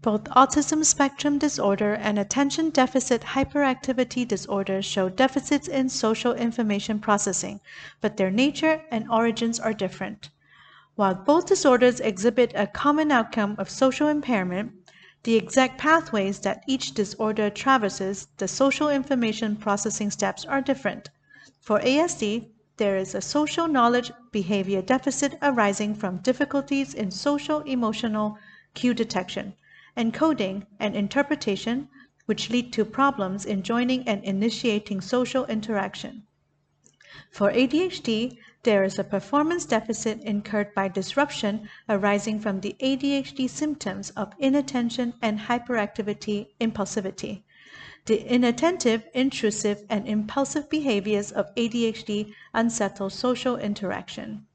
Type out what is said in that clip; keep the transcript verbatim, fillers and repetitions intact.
Both autism spectrum disorder and attention deficit hyperactivity disorder show deficits in social information processing, but their nature and origins are different. While both disorders exhibit a common outcome of social impairment, the exact pathways that each disorder traverses, the social information processing steps, are different. For A S D, there is a social knowledge behavior deficit arising from difficulties in social emotional cue detection, encoding, and interpretation, which lead to problems in joining and initiating social interaction. For A D H D, there is a performance deficit incurred by disruption arising from the A D H D symptoms of inattention and hyperactivity impulsivity. The inattentive, intrusive, and impulsive behaviors of A D H D unsettle social interaction.